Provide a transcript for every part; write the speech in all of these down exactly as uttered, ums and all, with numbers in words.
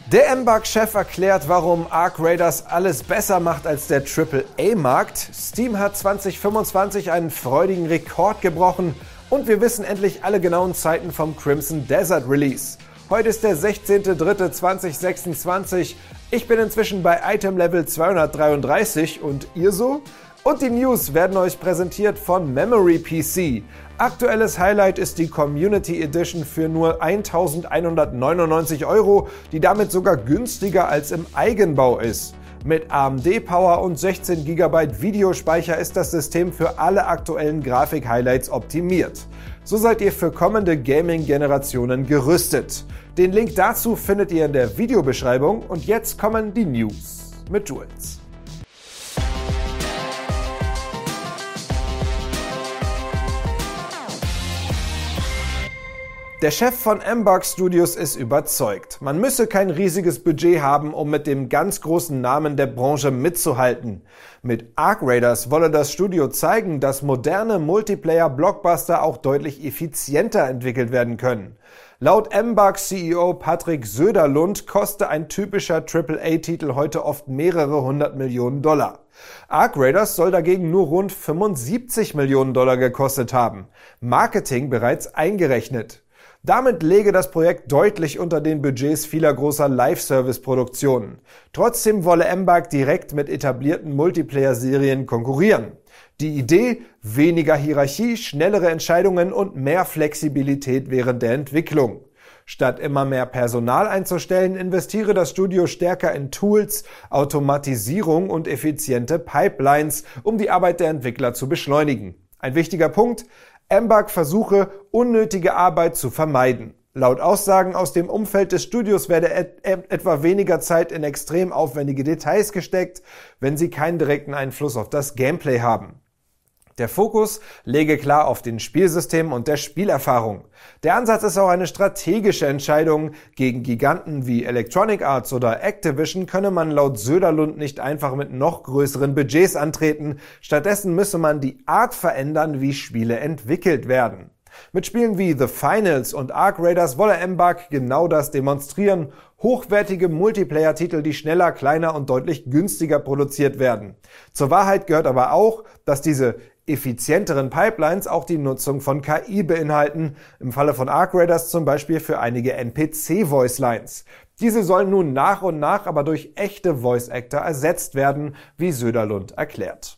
Der M-Bug-Chef erklärt, warum Arc Raiders alles besser macht als der Triple A-Markt. Steam hat zwanzig fünfundzwanzig einen freudigen Rekord gebrochen und wir wissen endlich alle genauen Zeiten vom Crimson Desert Release. Heute ist der sechzehnter dritter zweitausendsechsundzwanzig. Ich bin inzwischen bei Item Level zweihundertdreiunddreißig und ihr so? Und die News werden euch präsentiert von Memory P C. Aktuelles Highlight ist die Community Edition für nur eintausendeinhundertneunundneunzig Euro, die damit sogar günstiger als im Eigenbau ist. Mit A M D-Power und sechzehn Gigabyte Videospeicher ist das System für alle aktuellen Grafik-Highlights optimiert. So seid ihr für kommende Gaming-Generationen gerüstet. Den Link dazu findet ihr in der Videobeschreibung und jetzt kommen die News mit Jules. Der Chef von M-Bug Studios ist überzeugt. Man müsse kein riesiges Budget haben, um mit dem ganz großen Namen der Branche mitzuhalten. Mit Arc Raiders wolle das Studio zeigen, dass moderne Multiplayer-Blockbuster auch deutlich effizienter entwickelt werden können. Laut M-Bug C E O Patrick Söderlund koste ein typischer Triple A-Titel heute oft mehrere hundert Millionen Dollar. Arc Raiders soll dagegen nur rund fünfundsiebzig Millionen Dollar gekostet haben. Marketing bereits eingerechnet. Damit läge das Projekt deutlich unter den Budgets vieler großer Live-Service-Produktionen. Trotzdem wolle M-Bug direkt mit etablierten Multiplayer-Serien konkurrieren. Die Idee: weniger Hierarchie, schnellere Entscheidungen und mehr Flexibilität während der Entwicklung. Statt immer mehr Personal einzustellen, investiere das Studio stärker in Tools, Automatisierung und effiziente Pipelines, um die Arbeit der Entwickler zu beschleunigen. Ein wichtiger Punkt: M-Bug versuche, unnötige Arbeit zu vermeiden. Laut Aussagen aus dem Umfeld des Studios werde et- et- etwa weniger Zeit in extrem aufwendige Details gesteckt, wenn sie keinen direkten Einfluss auf das Gameplay haben. Der Fokus lege klar auf den Spielsystem und der Spielerfahrung. Der Ansatz ist auch eine strategische Entscheidung. Gegen Giganten wie Electronic Arts oder Activision könne man laut Söderlund nicht einfach mit noch größeren Budgets antreten. Stattdessen müsse man die Art verändern, wie Spiele entwickelt werden. Mit Spielen wie The Finals und Arc Raiders wolle M-Bug genau das demonstrieren. Hochwertige Multiplayer-Titel, die schneller, kleiner und deutlich günstiger produziert werden. Zur Wahrheit gehört aber auch, dass diese effizienteren Pipelines auch die Nutzung von K I beinhalten, im Falle von Arc Raiders zum Beispiel für einige N P C-Voicelines. Diese sollen nun nach und nach aber durch echte Voice-Actor ersetzt werden, wie Söderlund erklärt.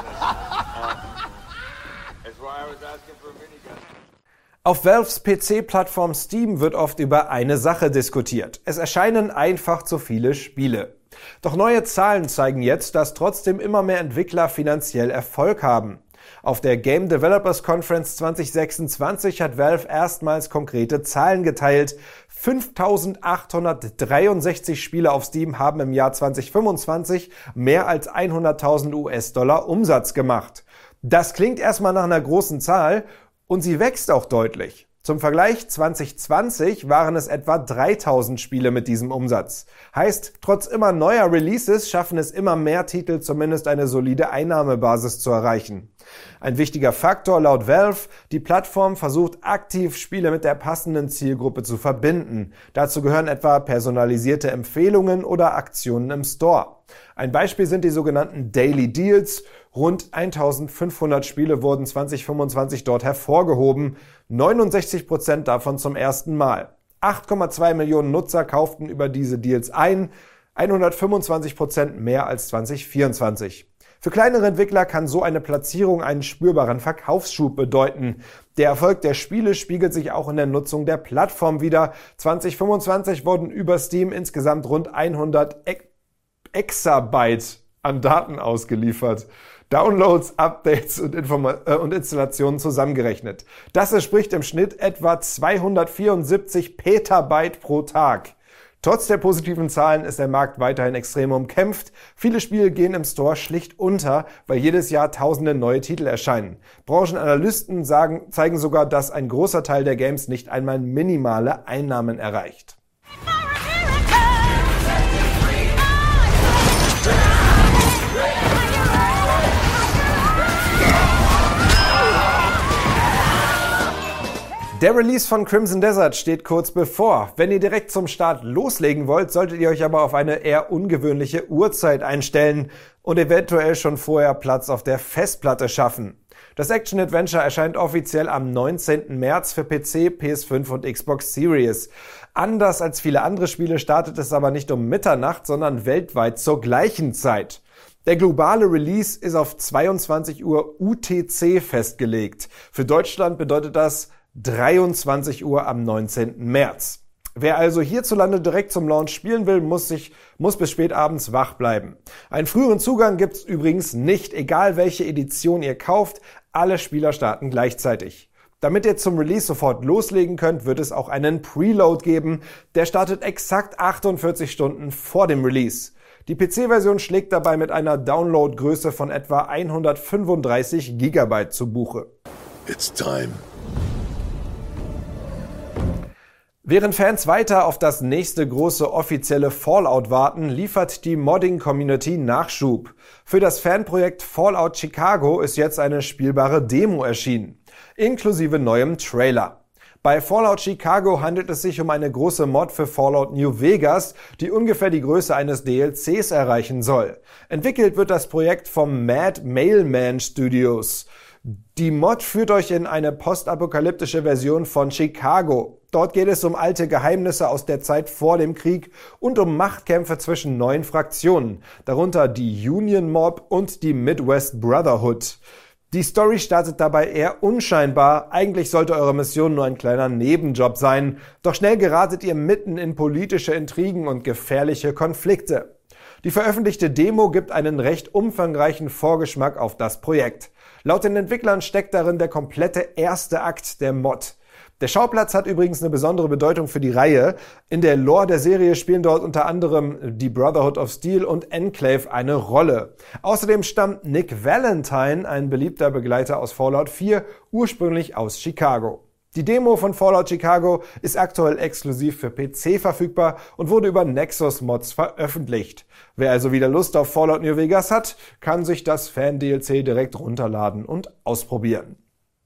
Auf Valves P C-Plattform Steam wird oft über eine Sache diskutiert. Es erscheinen einfach zu viele Spiele. Doch neue Zahlen zeigen jetzt, dass trotzdem immer mehr Entwickler finanziell Erfolg haben. Auf der Game Developers Conference zwanzig sechsundzwanzig hat Valve erstmals konkrete Zahlen geteilt. fünftausendachthundertdreiundsechzig Spiele auf Steam haben im Jahr zwanzig fünfundzwanzig mehr als hunderttausend U S-Dollar Umsatz gemacht. Das klingt erstmal nach einer großen Zahl und sie wächst auch deutlich. Zum Vergleich, zwanzig zwanzig waren es etwa dreitausend Spiele mit diesem Umsatz. Heißt, trotz immer neuer Releases schaffen es immer mehr Titel, zumindest eine solide Einnahmebasis zu erreichen. Ein wichtiger Faktor laut Valve: die Plattform versucht aktiv, Spiele mit der passenden Zielgruppe zu verbinden. Dazu gehören etwa personalisierte Empfehlungen oder Aktionen im Store. Ein Beispiel sind die sogenannten Daily Deals. Rund eintausendfünfhundert Spiele wurden zwanzig fünfundzwanzig dort hervorgehoben, neunundsechzig Prozent davon zum ersten Mal. acht Komma zwei Millionen Nutzer kauften über diese Deals ein, hundertfünfundzwanzig Prozent mehr als zwanzig vierundzwanzig. Für kleinere Entwickler kann so eine Platzierung einen spürbaren Verkaufsschub bedeuten. Der Erfolg der Spiele spiegelt sich auch in der Nutzung der Plattform wider. zwanzig fünfundzwanzig wurden über Steam insgesamt rund hundert Exabyte an Daten ausgeliefert. Downloads, Updates und, Informa- äh, und Installationen zusammengerechnet. Das entspricht im Schnitt etwa zweihundertvierundsiebzig Petabyte pro Tag. Trotz der positiven Zahlen ist der Markt weiterhin extrem umkämpft. Viele Spiele gehen im Store schlicht unter, weil jedes Jahr tausende neue Titel erscheinen. Branchenanalysten sagen, zeigen sogar, dass ein großer Teil der Games nicht einmal minimale Einnahmen erreicht. Der Release von Crimson Desert steht kurz bevor. Wenn ihr direkt zum Start loslegen wollt, solltet ihr euch aber auf eine eher ungewöhnliche Uhrzeit einstellen und eventuell schon vorher Platz auf der Festplatte schaffen. Das Action-Adventure erscheint offiziell am neunzehnten März für P C, P S fünf und Xbox Series. Anders als viele andere Spiele startet es aber nicht um Mitternacht, sondern weltweit zur gleichen Zeit. Der globale Release ist auf zweiundzwanzig Uhr U T C festgelegt. Für Deutschland bedeutet das dreiundzwanzig Uhr am neunzehnten März. Wer also hierzulande direkt zum Launch spielen will, muss sich, muss bis spät abends wach bleiben. Einen früheren Zugang gibt's übrigens nicht, egal welche Edition ihr kauft, alle Spieler starten gleichzeitig. Damit ihr zum Release sofort loslegen könnt, wird es auch einen Preload geben, der startet exakt achtundvierzig Stunden vor dem Release. Die P C-Version schlägt dabei mit einer Downloadgröße von etwa hundertfünfunddreißig Gigabyte zu Buche. It's time. Während Fans weiter auf das nächste große offizielle Fallout warten, liefert die Modding-Community Nachschub. Für das Fanprojekt Fallout Chicago ist jetzt eine spielbare Demo erschienen, inklusive neuem Trailer. Bei Fallout Chicago handelt es sich um eine große Mod für Fallout New Vegas, die ungefähr die Größe eines D L Cs erreichen soll. Entwickelt wird das Projekt vom Mad Mailman Studios. Die Mod führt euch in eine postapokalyptische Version von Chicago. Dort geht es um alte Geheimnisse aus der Zeit vor dem Krieg und um Machtkämpfe zwischen neuen Fraktionen, darunter die Union Mob und die Midwest Brotherhood. Die Story startet dabei eher unscheinbar, eigentlich sollte eure Mission nur ein kleiner Nebenjob sein, doch schnell geratet ihr mitten in politische Intrigen und gefährliche Konflikte. Die veröffentlichte Demo gibt einen recht umfangreichen Vorgeschmack auf das Projekt. Laut den Entwicklern steckt darin der komplette erste Akt der Mod. Der Schauplatz hat übrigens eine besondere Bedeutung für die Reihe. In der Lore der Serie spielen dort unter anderem die Brotherhood of Steel und Enclave eine Rolle. Außerdem stammt Nick Valentine, ein beliebter Begleiter aus Fallout vier, ursprünglich aus Chicago. Die Demo von Fallout Chicago ist aktuell exklusiv für P C verfügbar und wurde über Nexus Mods veröffentlicht. Wer also wieder Lust auf Fallout New Vegas hat, kann sich das Fan-D L C direkt runterladen und ausprobieren.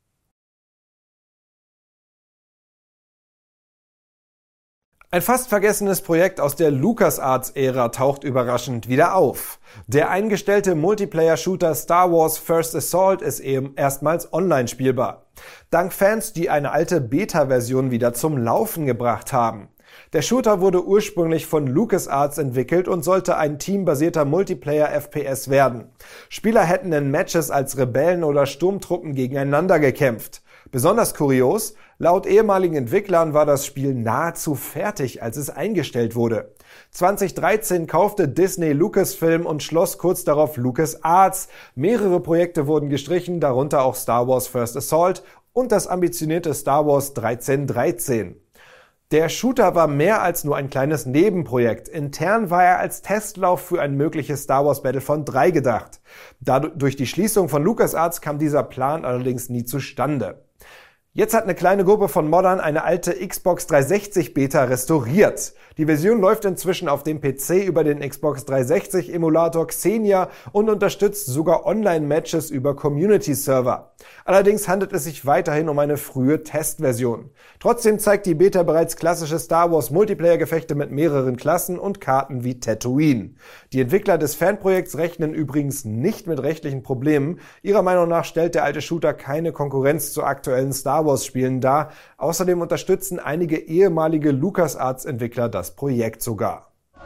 Ein fast vergessenes Projekt aus der LucasArts-Ära taucht überraschend wieder auf. Der eingestellte Multiplayer-Shooter Star Wars First Assault ist eben erstmals online spielbar. Dank Fans, die eine alte Beta-Version wieder zum Laufen gebracht haben. Der Shooter wurde ursprünglich von LucasArts entwickelt und sollte ein teambasierter Multiplayer-F P S werden. Spieler hätten in Matches als Rebellen oder Sturmtruppen gegeneinander gekämpft. Besonders kurios, laut ehemaligen Entwicklern war das Spiel nahezu fertig, als es eingestellt wurde. zweitausenddreizehn kaufte Disney Lucasfilm und schloss kurz darauf LucasArts. Mehrere Projekte wurden gestrichen, darunter auch Star Wars First Assault und das ambitionierte Star Wars dreizehn dreizehn. Der Shooter war mehr als nur ein kleines Nebenprojekt. Intern war er als Testlauf für ein mögliches Star Wars Battlefront drei gedacht. Dadurch, durch die Schließung von LucasArts kam dieser Plan allerdings nie zustande. Jetzt hat eine kleine Gruppe von Moddern eine alte Xbox dreihundertsechzig Beta restauriert. Die Version läuft inzwischen auf dem P C über den Xbox dreihundertsechzig Emulator Xenia und unterstützt sogar Online-Matches über Community-Server. Allerdings handelt es sich weiterhin um eine frühe Testversion. Trotzdem zeigt die Beta bereits klassische Star Wars Multiplayer-Gefechte mit mehreren Klassen und Karten wie Tatooine. Die Entwickler des Fanprojekts rechnen übrigens nicht mit rechtlichen Problemen. Ihrer Meinung nach stellt der alte Shooter keine Konkurrenz zu aktuellen Star Wars-Spielen dar. Außerdem unterstützen einige ehemalige LucasArts-Entwickler das Projekt sogar.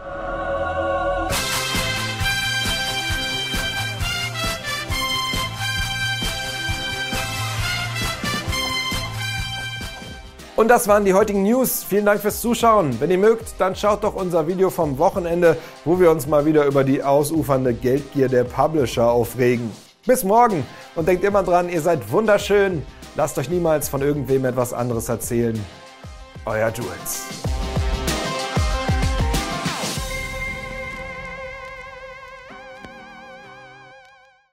Und das waren die heutigen News. Vielen Dank fürs Zuschauen. Wenn ihr mögt, dann schaut doch unser Video vom Wochenende, wo wir uns mal wieder über die ausufernde Geldgier der Publisher aufregen. Bis morgen und denkt immer dran, ihr seid wunderschön. Lasst euch niemals von irgendwem etwas anderes erzählen. Euer Jules.